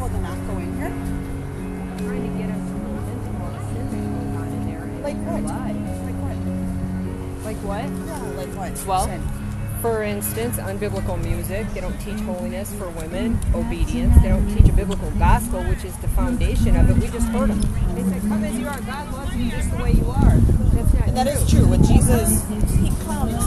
people to not go in here? Trying to get us to repent of all the sins that are going on in there. Like what? Like what? Yeah, like what? Well, Sin. for instance, unbiblical music. They don't teach holiness for women, obedience. They don't teach a biblical gospel, which is the foundation of it. We just heard them. They said, come as you are. God loves you just the way you are. That's not And that is true. When Jesus, he comes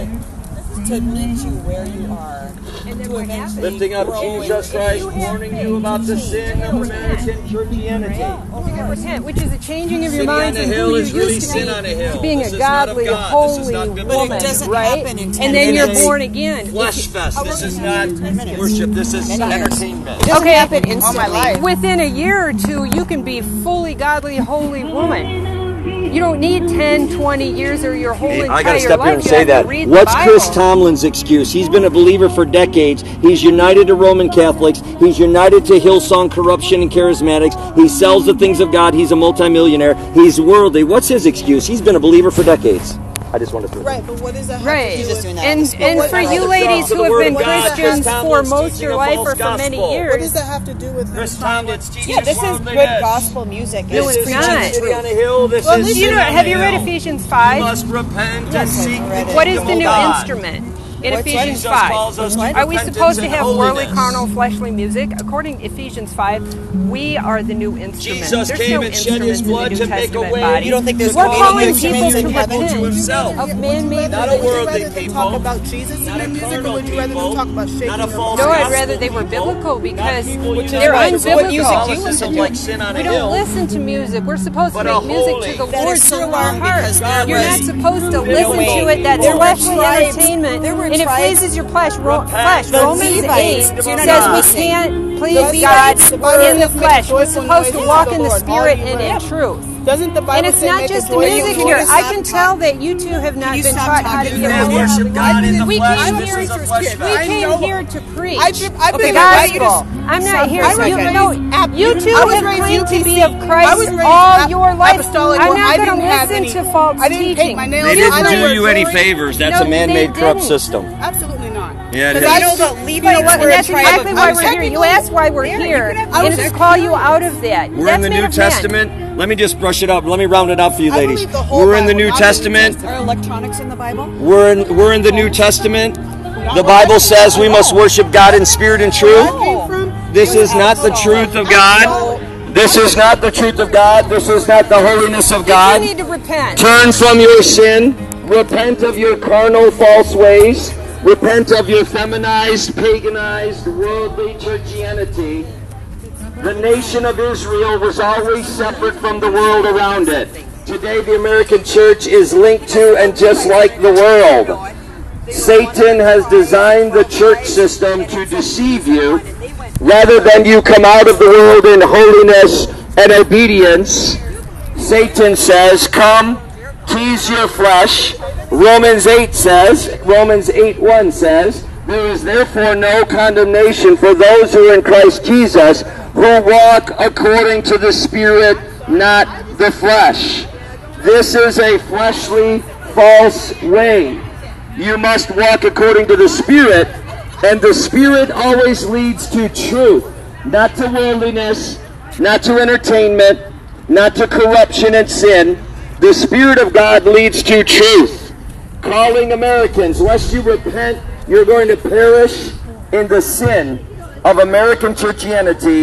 to meet you where you are. And then To what eventually happens? Lifting up grow Jesus in- Christ, warning you about the sin of American Christianity. Repent, which is a changing of your Sitting on mind a from hill who you is really used to sin be on a hill. to being This a is not of godly, God. This is holy not biblical. woman, But it doesn't right? happen in 10 And then you're minutes. born again. Flesh fest. This is not minutes. worship. This is entertainment. It doesn't Okay, happen instantly. within a year or two, you can be fully godly, holy woman. You don't need 10, 20 years or your whole entire life. I gotta step here and You say have to that. read the What's Bible. Chris Tomlin's excuse? He's been a believer for decades. He's united to Roman Catholics. He's united to Hillsong corruption and charismatics. He sells the things of God. He's a multimillionaire. He's worldly. What's his excuse? He's been a believer for decades. I just wanted to. Right, but what does that have Right, to do with and for you ladies who have been Christians for most of your life or for many What years, does that have to do with Chris Tomlin's teaching. Yeah, this is good gospel music. No, This it's is not. City on a hill. This well, is you sin know, on have a you read hill. Ephesians You 5? must repent and seek the What is kingdom the of new God. instrument? In What's Ephesians Jesus 5, calls us to are we repentance supposed to and have worldly, holiness. carnal, fleshly music? According to Ephesians 5, we are the new instrument. Jesus There's came no and shed his instruments in blood the to New make a Testament way. body. You don't think there's We're community calling instruments people in to heaven? repent to himself. of man-made Not a religion. worldly Them people. talk about Jesus in Not their a music, or carnal would you rather people. them talk about shaking Not a your false No, body? I'd rather they were gospel biblical people. because Not people they're united unbiblical. with Catholicism like sin on We a don't hill. listen to music. We're supposed to But a make music holy- to the That Lord is so from our wrong because heart. there You're not was- supposed to No listen way. to it. That's There were fleshly tribes- entertainment, there were and it tribes- pleases your flesh. Repent. The Romans 8 Levites- says you're we not listening. can't please The God Levites in were- the Make flesh. We're joyful supposed to noises walk to in the Lord, Spirit all you and in land. truth. Doesn't the Bible And it's say not make just a the joyful music noise? here. I can tell that you two have not you been stop taught how to talking? hear You They the worship word. God in the We flesh. came This here is a to flesh we fest. came here to preach. I've the been gospel. I'm not here. I was You raised know, you two I was have raised claimed to be UPC. of I was Christ raised all your life. apostolic. I'm I not going didn't to have listen any- to false I didn't teaching. paint my nails. They You didn't two- do you any favors. That's No, a man-made they corrupt didn't. system. Absolutely not. Yeah, it Because is. I You know know the that You know Levites what? were And a that's tribe exactly of why Judah. we're here. You asked why we're here, and it's to call you out of that. We're That's in the man New of man. Testament. Let me just brush it up. Let me round it up for you, I ladies. believe the whole We're in the Bible, New not the New Testament. Are electronics in the Bible? We're in the New Testament. The Bible says we must worship God in spirit and truth. This is not the truth of God. This is not the truth of God. This is not the holiness of You God. need to repent. Turn from your sin. Repent of your carnal false ways. Repent of your feminized, paganized, worldly churchianity. The nation of Israel was always separate from the world around it. Today the American church is linked to and just like the world. Satan has designed the church system to deceive you rather than you come out of the world in holiness and obedience. Satan says, come, tease your flesh. Romans 8:1 says, there is therefore no condemnation for those who are in Christ Jesus, who walk according to the Spirit, not the flesh. This is a fleshly, false way. You must walk according to the Spirit, and the Spirit always leads to truth, not to worldliness, not to entertainment, not to corruption and sin. The Spirit of God leads to truth. Calling Americans, lest you repent, you're going to perish in the sin of American churchianity.